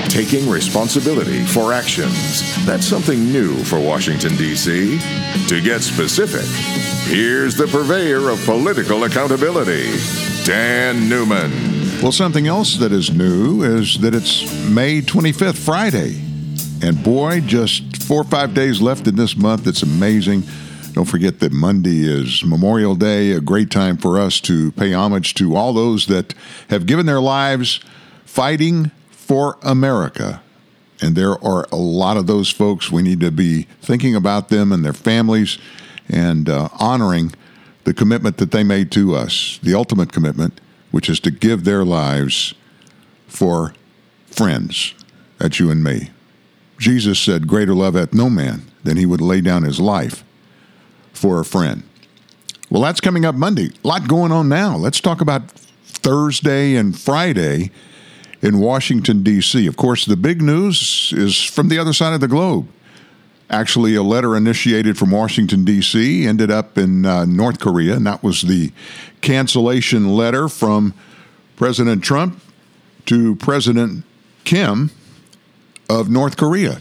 taking responsibility for actions. That's something new for Washington, D.C. To get specific, here's the purveyor of political accountability, Dan Newman. Well, something else that is new is that it's May 25th, Friday. And boy, just 4 or 5 days left in this month. It's amazing. Don't forget that Monday is Memorial Day, a great time for us to pay homage to all those that have given their lives fighting for America. And there are a lot of those folks. We need to be thinking about them and their families and honoring the commitment that they made to us, the ultimate commitment, which is to give their lives for friends. That's you and me. Jesus said, "Greater love hath no man than he would lay down his life for a friend." Well, that's coming up Monday. A lot going on now. Let's talk about Thursday and Friday in Washington, D.C. Of course, the big news is from the other side of the globe. Actually, a letter initiated from Washington, D.C. ended up in North Korea, and that was the cancellation letter from President Trump to President Kim of North Korea.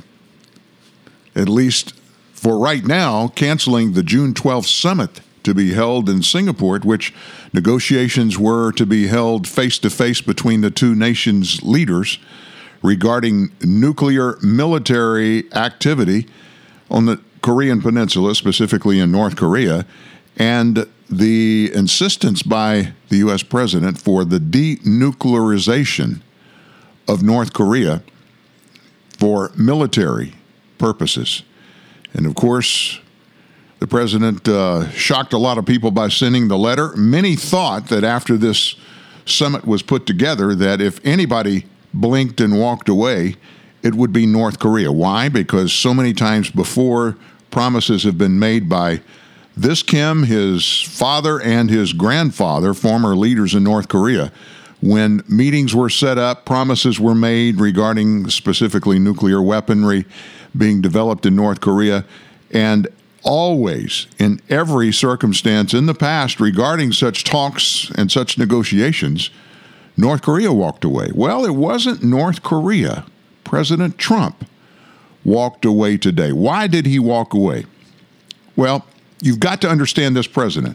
At least for right now, canceling the June 12th summit to be held in Singapore, at which negotiations were to be held face-to-face between the two nations' leaders regarding nuclear military activity on the Korean Peninsula, specifically in North Korea, and the insistence by the U.S. president for the denuclearization of North Korea for military purposes. And of course, the president shocked a lot of people by sending the letter. Many thought that after this summit was put together, that if anybody blinked and walked away, it would be North Korea. Why? Because so many times before, promises have been made by this Kim, his father, and his grandfather, former leaders in North Korea. When meetings were set up, promises were made regarding specifically nuclear weaponry being developed in North Korea. And always, in every circumstance in the past regarding such talks and such negotiations, North Korea walked away. Well, it wasn't North Korea. President Trump walked away today. Why did he walk away? Well, you've got to understand this president.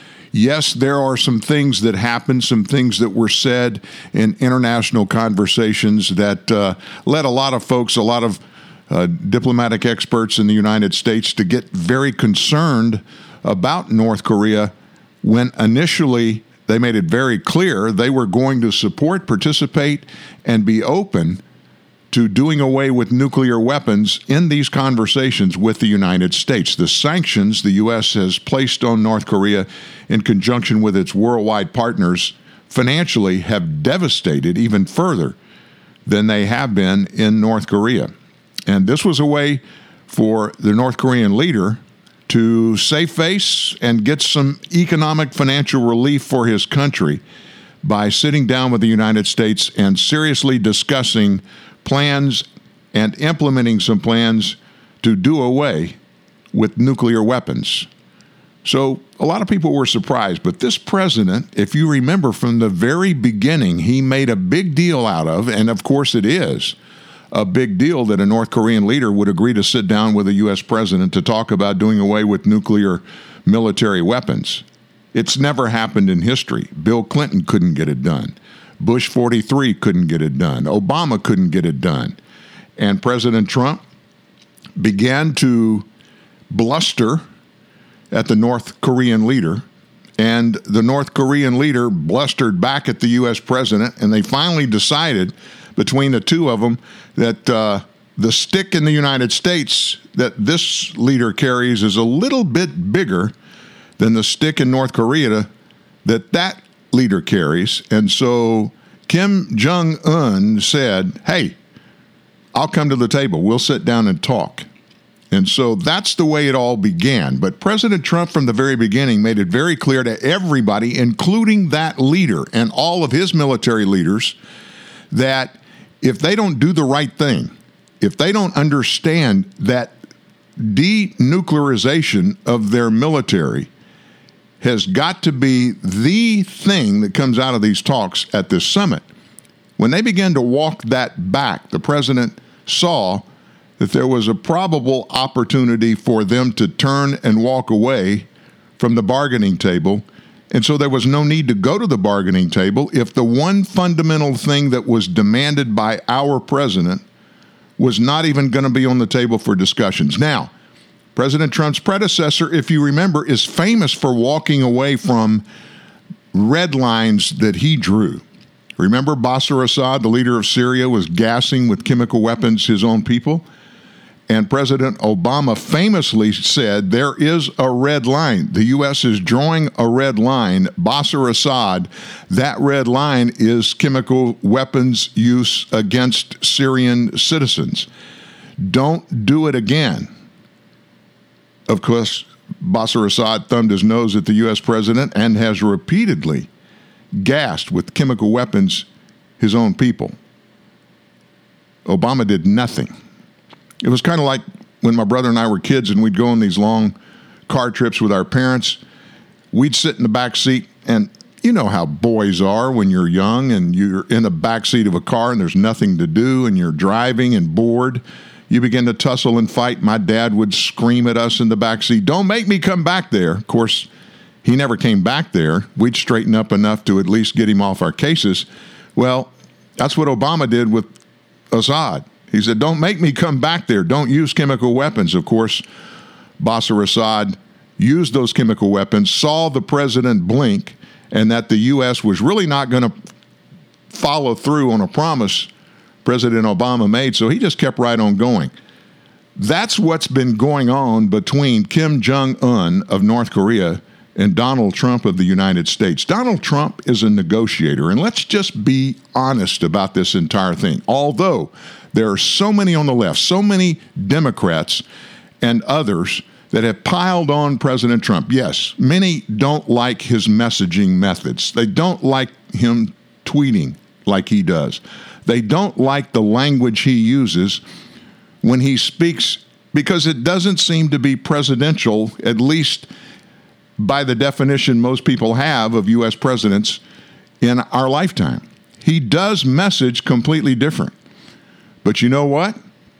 Yes, there are some things that happened, some things that were said in international conversations that led a lot of folks, a lot of diplomatic experts in the United States to get very concerned about North Korea when initially they made it very clear they were going to support, participate, and be open to doing away with nuclear weapons in these conversations with the United States. The sanctions the U.S. has placed on North Korea in conjunction with its worldwide partners financially have devastated even further than they have been in North Korea. And this was a way for the North Korean leader to save face and get some economic financial relief for his country by sitting down with the United States and seriously discussing plans and implementing some plans to do away with nuclear weapons. So a lot of people were surprised, but this president, if you remember from the very beginning, he made a big deal out of, and of course it is a big deal that a North Korean leader would agree to sit down with a U.S. president to talk about doing away with nuclear military weapons. It's never happened in history. Bill Clinton couldn't get it done. Bush 43 couldn't get it done. Obama couldn't get it done. And President Trump began to bluster at the North Korean leader, and the North Korean leader blustered back at the U.S. president, and they finally decided between the two of them that the stick in the United States that this leader carries is a little bit bigger than the stick in North Korea that leader carries. And so Kim Jong-un said, "Hey, I'll come to the table. We'll sit down and talk." And so that's the way it all began. But President Trump from the very beginning made it very clear to everybody, including that leader and all of his military leaders, that if they don't do the right thing, if they don't understand that denuclearization of their military has got to be the thing that comes out of these talks at this summit, When they began to walk that back, the president saw that there was a probable opportunity for them to turn and walk away from the bargaining table. And so there was no need to go to the bargaining table if the one fundamental thing that was demanded by our president was not even going to be on the table for discussions. Now, President Trump's predecessor, if you remember, is famous for walking away from red lines that he drew. Remember Bashar Assad, the leader of Syria, was gassing with chemical weapons his own people? And President Obama famously said, there is a red line. The U.S. is drawing a red line. Bashar Assad, that red line is chemical weapons use against Syrian citizens. Don't do it again. Of course, Bashar Assad thumbed his nose at the U.S. president and has repeatedly gassed with chemical weapons his own people. Obama did nothing. It was kind of like when my brother and I were kids and we'd go on these long car trips with our parents. We'd sit in the back seat, and you know how boys are when you're young and you're in the back seat of a car and there's nothing to do and you're driving and bored. You begin to tussle and fight. My dad would scream at us in the back seat, "Don't make me come back there." Of course, he never came back there. We'd straighten up enough to at least get him off our cases. Well, that's what Obama did with Assad. He said, "Don't make me come back there. Don't use chemical weapons." Of course, Bashar Assad used those chemical weapons, saw the president blink, and that the U.S. was really not going to follow through on a promise President Obama made, so he just kept right on going. That's what's been going on between Kim Jong-un of North Korea and Donald Trump of the United States. Donald Trump is a negotiator, and let's just be honest about this entire thing. Although there are so many on the left, so many Democrats and others that have piled on President Trump. Yes, many don't like his messaging methods. They don't like him tweeting like he does. They don't like the language he uses when he speaks because it doesn't seem to be presidential, at least by the definition most people have of U.S. presidents in our lifetime. He does message completely different. But you know what?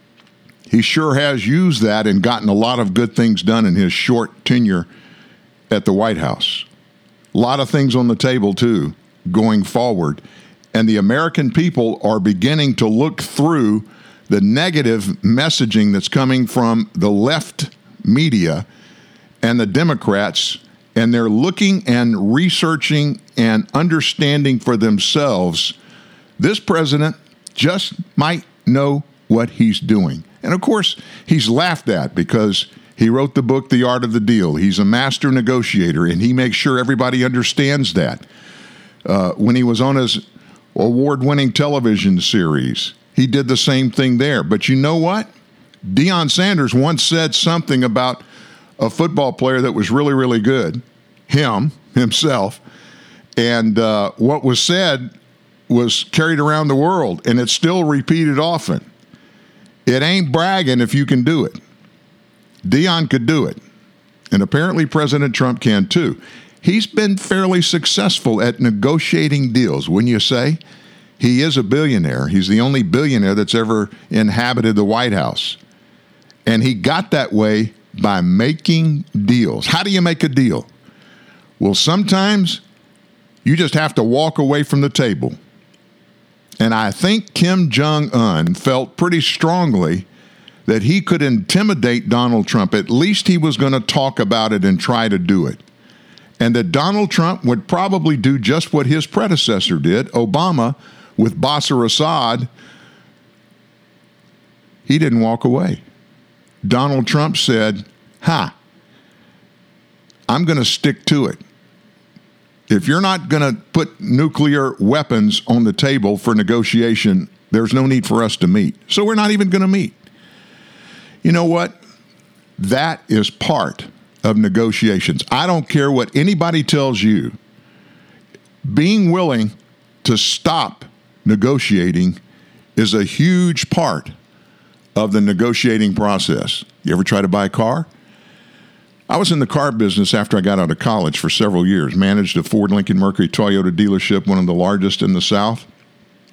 He sure has used that and gotten a lot of good things done in his short tenure at the White House. A lot of things on the table, too, going forward. And the American people are beginning to look through the negative messaging that's coming from the left media and the Democrats, and they're looking and researching and understanding for themselves. This president just might know what he's doing. And of course, he's laughed at because he wrote the book, The Art of the Deal. He's a master negotiator, and he makes sure everybody understands that. When he was on his award-winning television series, he did the same thing there. But you know what? Deion Sanders once said something about a football player that was really, really good, himself, and what was said was carried around the world, and it's still repeated often. It ain't bragging if you can do it. Deion could do it, and apparently President Trump can too. He's been fairly successful at negotiating deals, wouldn't you say? He is a billionaire. He's the only billionaire that's ever inhabited the White House. And he got that way by making deals. How do you make a deal? Well, sometimes you just have to walk away from the table. And I think Kim Jong-un felt pretty strongly that he could intimidate Donald Trump. At least he was going to talk about it and try to do it. And that Donald Trump would probably do just what his predecessor did, Obama, with Bashar Assad. He didn't walk away. Donald Trump said, I'm going to stick to it. If you're not going to put nuclear weapons on the table for negotiation, there's no need for us to meet. So we're not even going to meet. You know what? That is part of negotiations. I don't care what anybody tells you. Being willing to stop negotiating is a huge part of the negotiating process. You ever try to buy a car? I was in the car business after I got out of college for several years, managed a Ford, Lincoln, Mercury, Toyota dealership, one of the largest in the South.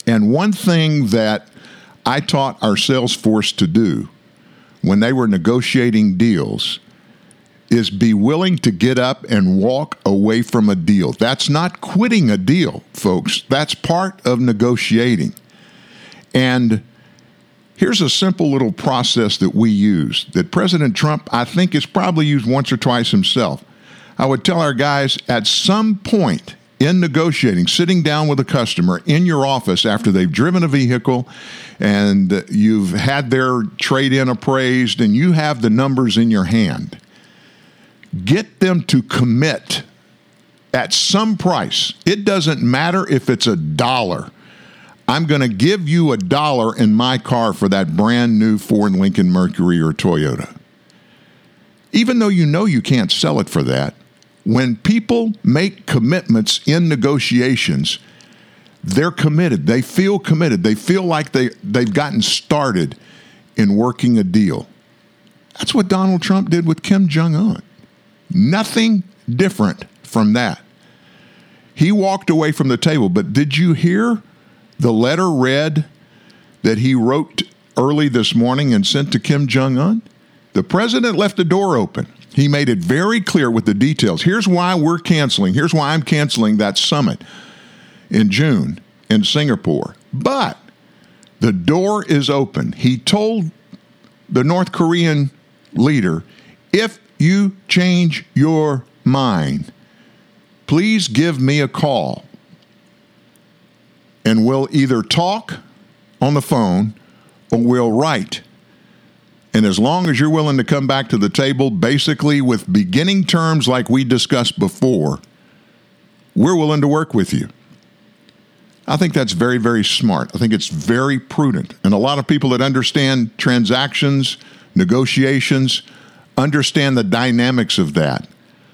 And one thing that I taught our sales force to do when they were negotiating deals is be willing to get up and walk away from a deal. That's not quitting a deal, folks. That's part of negotiating. And here's a simple little process that we use that President Trump, I think, has probably used once or twice himself. I would tell our guys at some point in negotiating, sitting down with a customer in your office after they've driven a vehicle and you've had their trade-in appraised and you have the numbers in your hand, get them to commit at some price. It doesn't matter if it's $1. I'm going to give you $1 in my car for that brand new Ford, Lincoln, Mercury, or Toyota. Even though you know you can't sell it for that, when people make commitments in negotiations, they're committed. They feel committed. They feel like they've gotten started in working a deal. That's what Donald Trump did with Kim Jong-un. Nothing different from that. He walked away from the table, but did you hear the letter read that he wrote early this morning and sent to Kim Jong-un? The president left the door open. He made it very clear with the details. Here's why we're canceling. Here's why I'm canceling that summit in June in Singapore. But the door is open. He told the North Korean leader, if you change your mind, please give me a call. And we'll either talk on the phone or we'll write. And as long as you're willing to come back to the table, basically with beginning terms like we discussed before, we're willing to work with you. I think that's very, very smart. I think it's very prudent. And a lot of people that understand transactions, negotiations, understand the dynamics of that.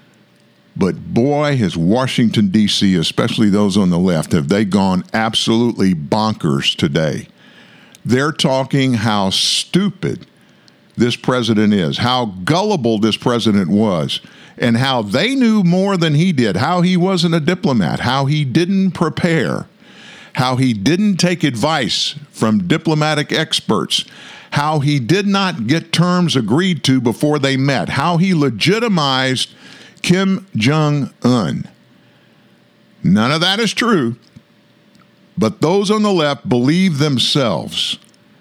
But boy, has Washington, D.C., especially those on the left, have they gone absolutely bonkers today. They're talking how stupid this president is, how gullible this president was, and how they knew more than he did, how he wasn't a diplomat, how he didn't prepare, how he didn't take advice from diplomatic experts, how he did not get terms agreed to before they met, how he legitimized Kim Jong-un. None of that is true, but those on the left believe themselves,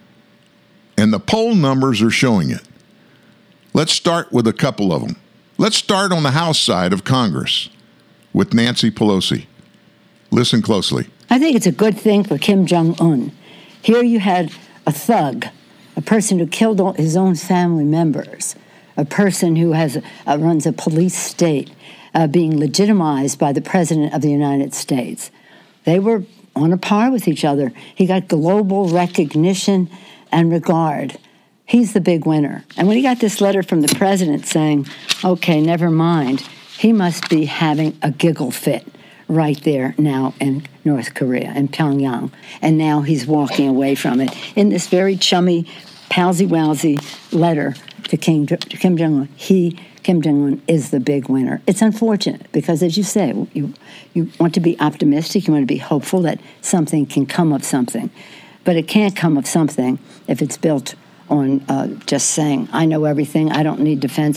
and the poll numbers are showing it. Let's start with a couple of them. Let's start on the House side of Congress with Nancy Pelosi. Listen closely. I think it's a good thing for Kim Jong-un. Here you had a thug, a person who killed all his own family members, a person who runs a police state, being legitimized by the President of the United States. They were on a par with each other. He got global recognition and regard. He's the big winner. And when he got this letter from the president saying, okay, never mind, he must be having a giggle fit right there now in North Korea, in Pyongyang. And now he's walking away from it in this very chummy, palsy-walsy letter to Kim Jong-un. Kim Jong-un is the big winner. It's unfortunate because, as you say, you want to be optimistic, you want to be hopeful that something can come of something. But it can't come of something if it's built on just saying, I know everything, I don't need defense,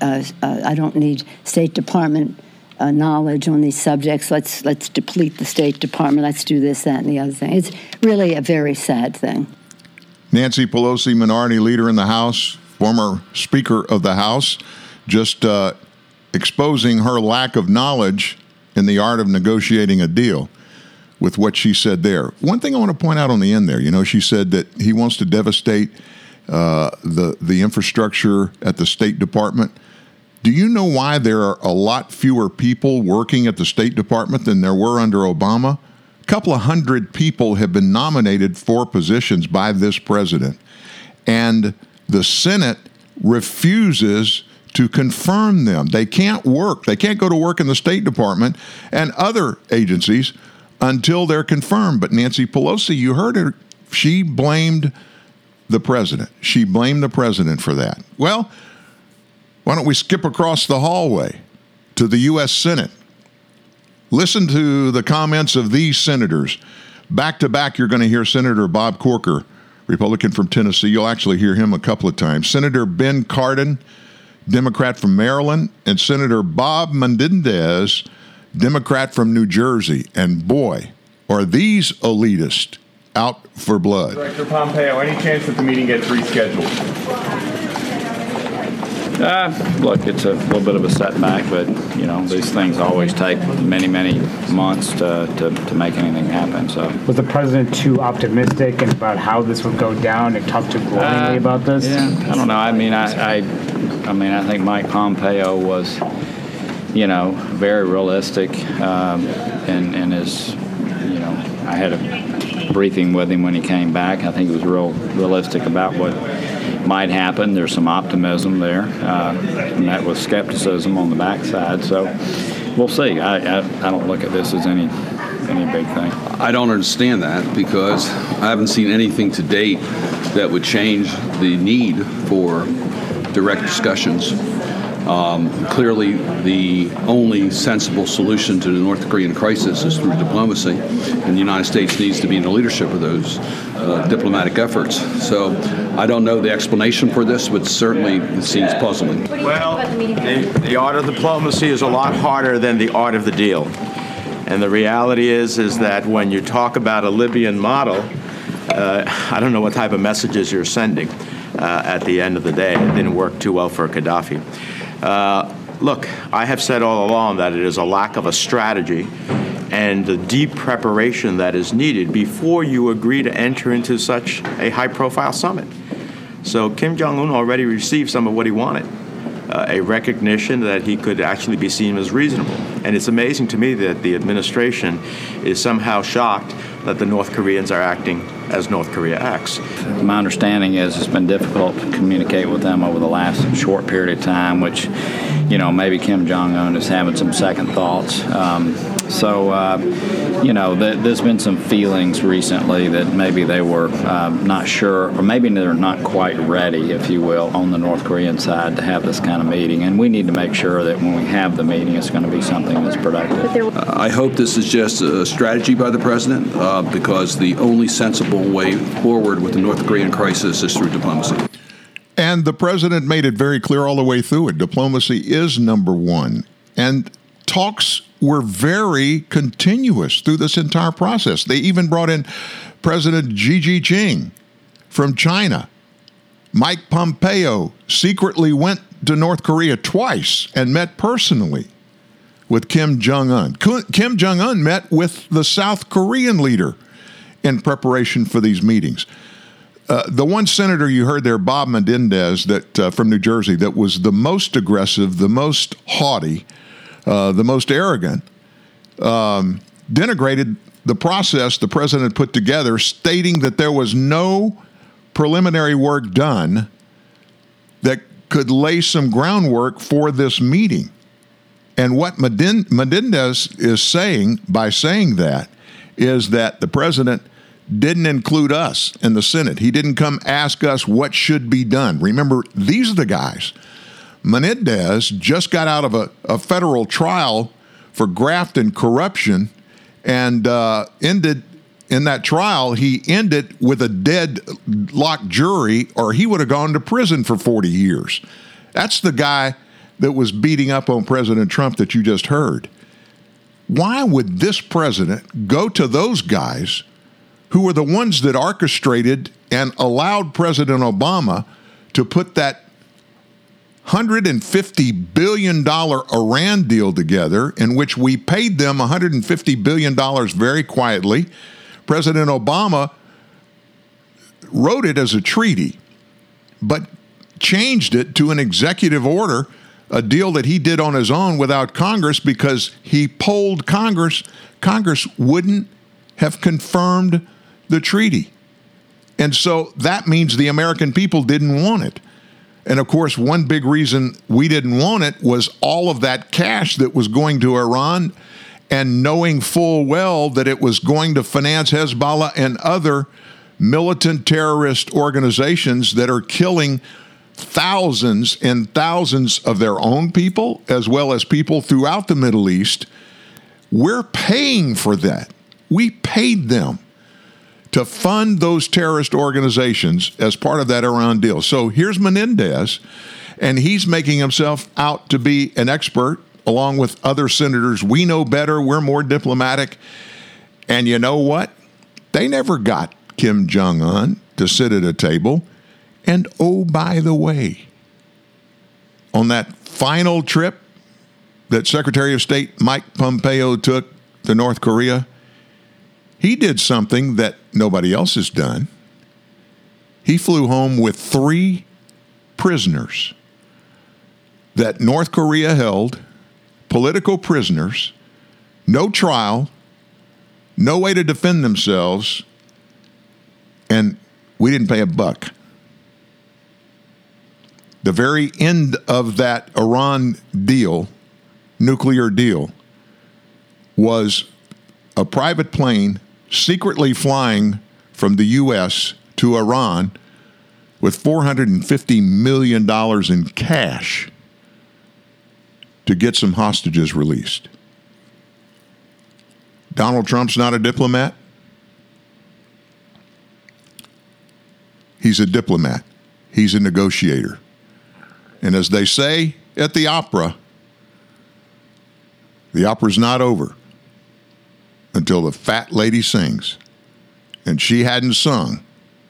I don't need State Department knowledge on these subjects, let's deplete the State Department, let's do this, that, and the other thing. It's really a very sad thing. Nancy Pelosi, Minority Leader in the House, former Speaker of the House, just exposing her lack of knowledge in the art of negotiating a deal with what she said there. One thing I want to point out on the end there, she said that he wants to devastate the infrastructure at the State Department. Do you know why there are a lot fewer people working at the State Department than there were under Obama? A couple of hundred people have been nominated for positions by this president, and the Senate refuses to confirm them. They can't work. They can't go to work in the State Department and other agencies until they're confirmed. But Nancy Pelosi, you heard her, she blamed the president. She blamed the president for that. Well, why don't we skip across the hallway to the U.S. Senate? Listen to the comments of these senators. Back to back, you're going to hear Senator Bob Corker, Republican from Tennessee. You'll actually hear him a couple of times. Senator Ben Cardin, Democrat from Maryland, and Senator Bob Menendez, Democrat from New Jersey. And boy, are these elitists out for blood. Director Pompeo, any chance that the meeting gets rescheduled? Look, it's a little bit of a setback, but, these things always take many, many months to make anything happen. So, was the president too optimistic about how this would go down and talk too glowingly about this? Yeah, I don't know. I mean, I think Mike Pompeo was, very realistic, and is, I had a briefing with him when he came back. I think he was real realistic about what might happen. There's some optimism there, met with skepticism on the backside. So we'll see. I don't look at this as any big thing. I don't understand that because I haven't seen anything to date that would change the need for direct discussions. Clearly, the only sensible solution to the North Korean crisis is through diplomacy, and the United States needs to be in the leadership of those diplomatic efforts. So I don't know the explanation for this, but certainly it seems puzzling. Well, the art of diplomacy is a lot harder than the art of the deal. And the reality is that when you talk about a Libyan model, I don't know what type of messages you're sending at the end of the day. It didn't work too well for Gaddafi. Look, I have said all along that it is a lack of a strategy and the deep preparation that is needed before you agree to enter into such a high-profile summit. So Kim Jong-un already received some of what he wanted, a recognition that he could actually be seen as reasonable. And it's amazing to me that the administration is somehow shocked that the North Koreans are acting as North Korea acts. My understanding is it's been difficult to communicate with them over the last short period of time, which, maybe Kim Jong-un is having some second thoughts. There's been some feelings recently that maybe they were not sure, or maybe they're not quite ready, if you will, on the North Korean side to have this kind of meeting. And we need to make sure that when we have the meeting, it's going to be something that's productive. I hope this is just a strategy by the president because the only sensible way forward with the North Korean crisis is through diplomacy. And the president made it very clear all the way through it. Diplomacy is number one. And talks were very continuous through this entire process. They even brought in President Xi Jinping from China. Mike Pompeo secretly went to North Korea twice and met personally with Kim Jong-un. Kim Jong-un met with the South Korean leader in preparation for these meetings. The one senator you heard there, Bob Menendez, that from New Jersey, that was the most aggressive, the most haughty, the most arrogant, denigrated the process the president put together, stating that there was no preliminary work done that could lay some groundwork for this meeting. And what Menendez is saying by saying that is that the president didn't include us in the Senate. He didn't come ask us what should be done. Remember, these are the guys. Menendez just got out of a federal trial for graft and corruption and ended in that trial. He ended with a deadlocked jury, or he would have gone to prison for 40 years. That's the guy that was beating up on President Trump that you just heard. Why would this president go to those guys who were the ones that orchestrated and allowed President Obama to put that $150 billion Iran deal together, in which we paid them $150 billion very quietly? President Obama wrote it as a treaty, but changed it to an executive order, a deal that he did on his own without Congress because he polled Congress. Congress wouldn't have confirmed the treaty. And so that means the American people didn't want it. And of course, one big reason we didn't want it was all of that cash that was going to Iran, and knowing full well that it was going to finance Hezbollah and other militant terrorist organizations that are killing thousands and thousands of their own people, as well as people throughout the Middle East. We're paying for that. We paid them to fund those terrorist organizations as part of that Iran deal. So here's Menendez, and he's making himself out to be an expert along with other senators. We know better. We're more diplomatic. And you know what? They never got Kim Jong-un to sit at a table. And oh, by the way, on that final trip that Secretary of State Mike Pompeo took to North Korea, he did something that nobody else has done. He flew home with 3 prisoners that North Korea held, political prisoners, no trial, no way to defend themselves, and we didn't pay a buck. The very end of that Iran deal, nuclear deal, was a private plane secretly flying from the U.S. to Iran with $450 million in cash to get some hostages released. Donald Trump's not a diplomat. He's a diplomat. He's a negotiator. And as they say at the opera's not over until the fat lady sings. And she hadn't sung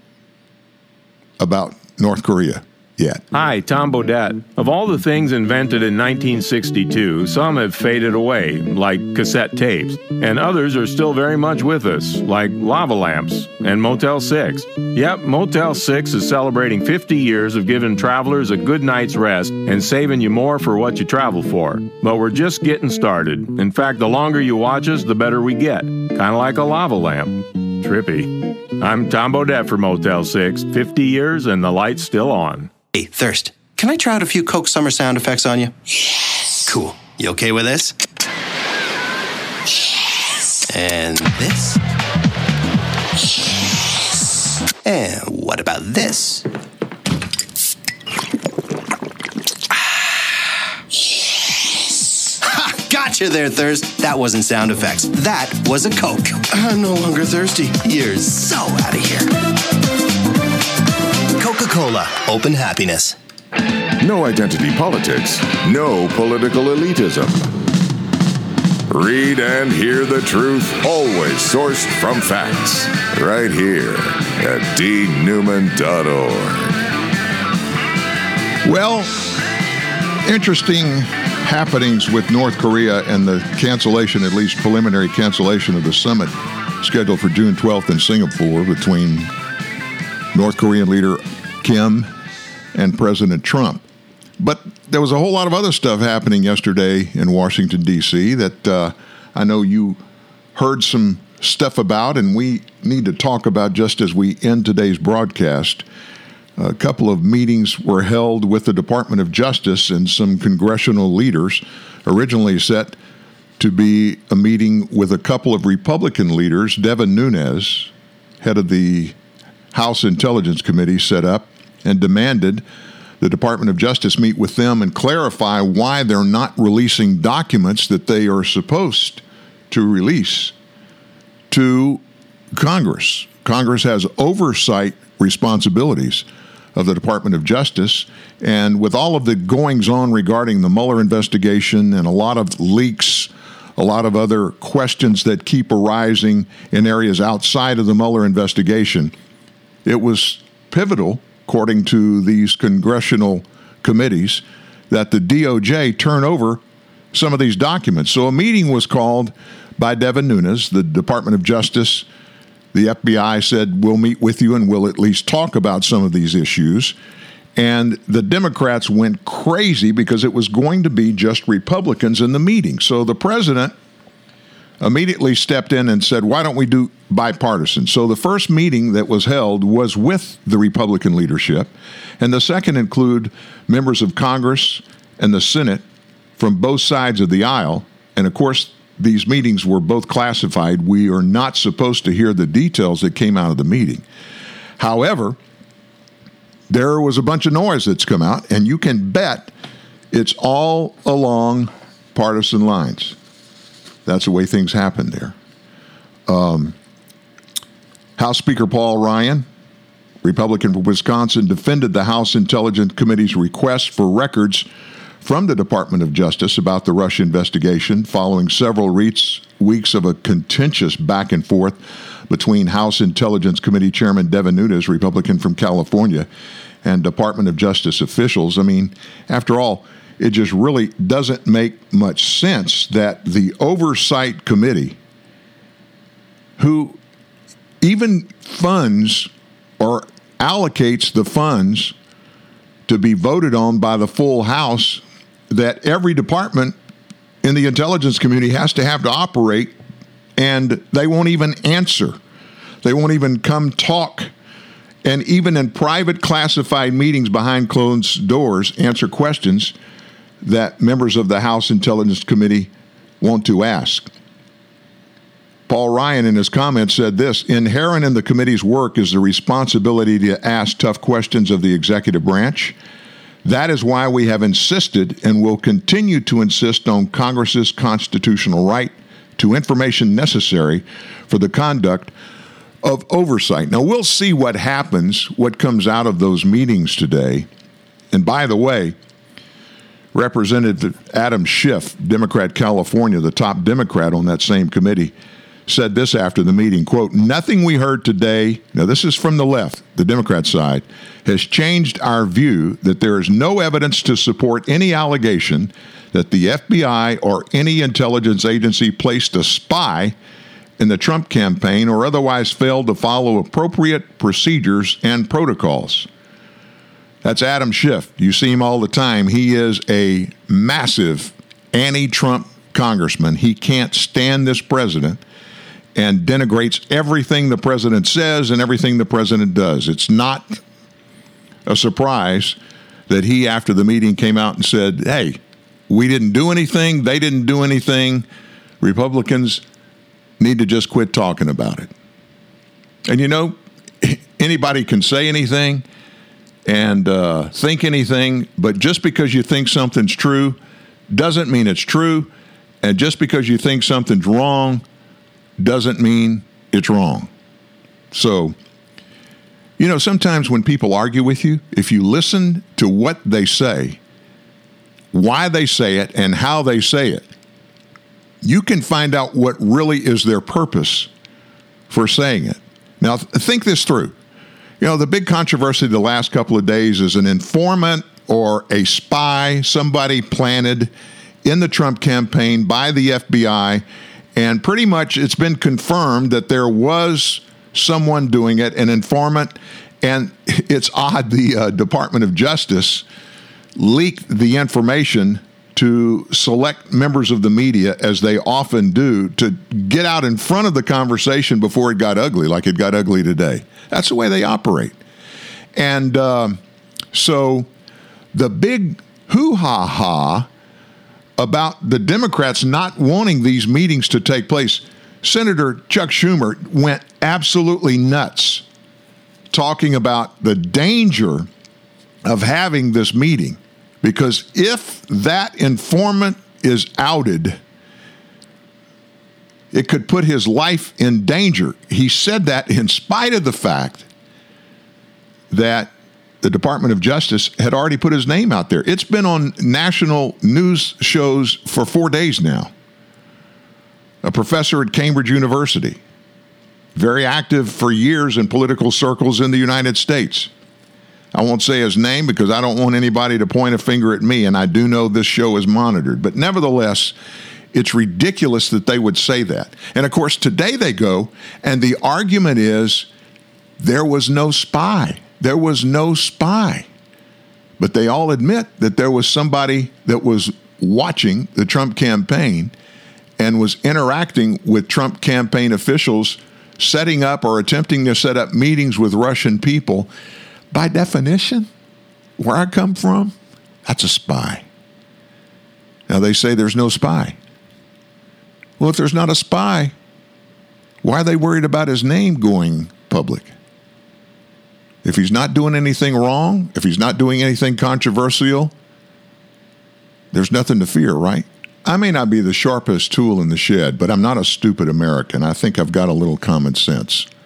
about North Korea yet. Hi, Tom Bodette. Of all the things invented in 1962, some have faded away, like cassette tapes, and others are still very much with us, like lava lamps and Motel 6. Yep, Motel 6 is celebrating 50 years of giving travelers a good night's rest and saving you more for what you travel for. But we're just getting started. In fact, the longer you watch us, the better we get. Kind of like a lava lamp. Trippy. I'm Tom Bodette for Motel 6. 50 years and the light's still on. Hey, Thirst, can I try out a few Coke Summer sound effects on you? Yes. Cool. You okay with this? Yes. And this? Yes. And what about this? Yes. Ha! Gotcha there, Thirst. That wasn't sound effects. That was a Coke. I'm no longer thirsty. You're so out of here. Coca-Cola, open happiness. No identity politics, no political elitism. Read and hear the truth, always sourced from facts, right here at dnewman.org. Well, interesting happenings with North Korea and the cancellation, at least preliminary cancellation of the summit scheduled for June 12th in Singapore between North Korean leader Kim and President Trump. But there was a whole lot of other stuff happening yesterday in Washington, D.C. that I know you heard some stuff about, and we need to talk about just as we end today's broadcast. A couple of meetings were held with the Department of Justice and some congressional leaders, originally set to be a meeting with a couple of Republican leaders. Devin Nunes, head of the House Intelligence Committee, set up and demanded the Department of Justice meet with them and clarify why they're not releasing documents that they are supposed to release to Congress. Congress has oversight responsibilities of the Department of Justice, and with all of the goings-on regarding the Mueller investigation and a lot of leaks, a lot of other questions that keep arising in areas outside of the Mueller investigation, it was pivotal, according to these congressional committees, that the DOJ turn over some of these documents. So a meeting was called by Devin Nunes, the Department of Justice. The FBI said, we'll meet with you and we'll at least talk about some of these issues. And the Democrats went crazy because it was going to be just Republicans in the meeting. So the president immediately stepped in and said, why don't we do bipartisan? So the first meeting that was held was with the Republican leadership, and the second include members of Congress and the Senate from both sides of the aisle. And of course, these meetings were both classified. We are not supposed to hear the details that came out of the meeting. However, there was a bunch of noise that's come out, and you can bet it's all along partisan lines. That's the way things happen there. House Speaker Paul Ryan, Republican from Wisconsin, defended the House Intelligence Committee's request for records from the Department of Justice about the Russia investigation following several weeks of a contentious back and forth between House Intelligence Committee Chairman Devin Nunes, Republican from California, and Department of Justice officials. I mean, after all, it just really doesn't make much sense that the Oversight Committee, who even funds or allocates the funds to be voted on by the full House, that every department in the intelligence community has to have to operate, and they won't even answer. They won't even come talk, and even in private classified meetings behind closed doors, answer questions that members of the House Intelligence Committee want to ask. Paul Ryan, in his comments, said this: inherent in the committee's work is the responsibility to ask tough questions of the executive branch. That is why we have insisted and will continue to insist on Congress's constitutional right to information necessary for the conduct of oversight. Now, we'll see what happens, what comes out of those meetings today. And by the way, Representative Adam Schiff, Democrat California, the top Democrat on that same committee, said this after the meeting, quote, "Nothing we heard today," now this is from the left, the Democrat side, "has changed our view that there is no evidence to support any allegation that the FBI or any intelligence agency placed a spy in the Trump campaign or otherwise failed to follow appropriate procedures and protocols." That's Adam Schiff. You see him all the time. He is a massive anti-Trump congressman. He can't stand this president and denigrates everything the president says and everything the president does. It's not a surprise that he, after the meeting, came out and said, hey, we didn't do anything, they didn't do anything. Republicans need to just quit talking about it. And you know, anybody can say anything and think anything, but just because you think something's true doesn't mean it's true. And just because you think something's wrong doesn't mean it's wrong. So, you know, sometimes when people argue with you, if you listen to what they say, why they say it, and how they say it, you can find out what really is their purpose for saying it. Now, think this through. You know, the big controversy the last couple of days is an informant or a spy, somebody planted in the Trump campaign by the FBI, and pretty much it's been confirmed that there was someone doing it, an informant, and it's odd the Department of Justice leaked the information to select members of the media, as they often do, to get out in front of the conversation before it got ugly, like it got ugly today. That's the way they operate. And so the big hoo-ha-ha about the Democrats not wanting these meetings to take place, Senator Chuck Schumer went absolutely nuts talking about the danger of having this meeting, because if that informant is outed, it could put his life in danger. He said that in spite of the fact that the Department of Justice had already put his name out there. It's been on national news shows for 4 days now. A professor at Cambridge University, very active for years in political circles in the United States. I won't say his name because I don't want anybody to point a finger at me, and I do know this show is monitored. But nevertheless, it's ridiculous that they would say that. And of course, today they go, and the argument is there was no spy. There was no spy. But they all admit that there was somebody that was watching the Trump campaign and was interacting with Trump campaign officials, setting up or attempting to set up meetings with Russian people. By definition, where I come from, that's a spy. Now they say there's no spy. Well, if there's not a spy, why are they worried about his name going public? If he's not doing anything wrong, if he's not doing anything controversial, there's nothing to fear, right? I may not be the sharpest tool in the shed, but I'm not a stupid American. I think I've got a little common sense.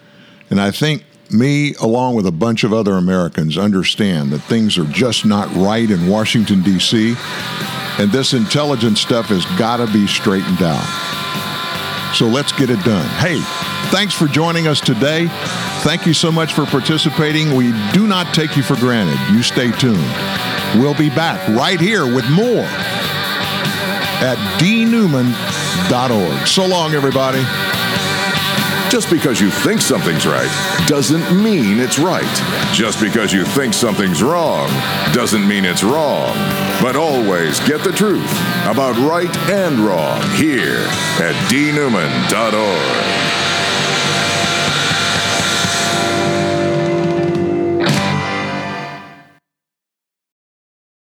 And I think me, along with a bunch of other Americans, understand that things are just not right in Washington, D.C., and this intelligence stuff has got to be straightened out. So let's get it done. Hey, thanks for joining us today. Thank you so much for participating. We do not take you for granted. You stay tuned. We'll be back right here with more at dnewman.org. So long, everybody. Just because you think something's right doesn't mean it's right. Just because you think something's wrong doesn't mean it's wrong. But always get the truth about right and wrong here at dnewman.org.